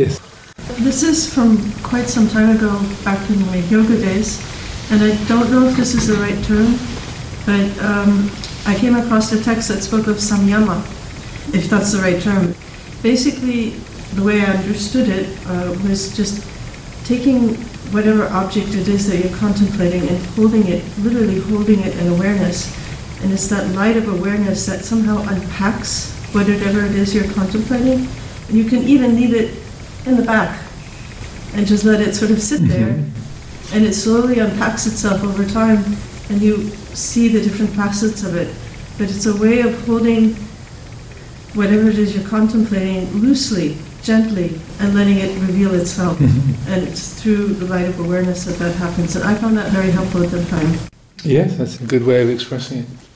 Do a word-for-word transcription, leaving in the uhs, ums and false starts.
Yes. This is from quite some time ago, back in my yoga days, and I don't know if this is the right term, but um, I came across a text that spoke of samyama, if that's the right term. Basically, the way I understood it uh, was just taking whatever object it is that you're contemplating and holding it, literally holding it in awareness. And it's that light of awareness that somehow unpacks whatever it is you're contemplating. And you can even leave it in the back and just let it sort of sit there. Mm-hmm. And it slowly unpacks itself over time, and you see the different facets of it. But it's a way of holding whatever it is you're contemplating loosely, gently, and letting it reveal itself. Mm-hmm. And it's through the light of awareness that that happens. And I found that very helpful at the time. Yes, that's a good way of expressing it.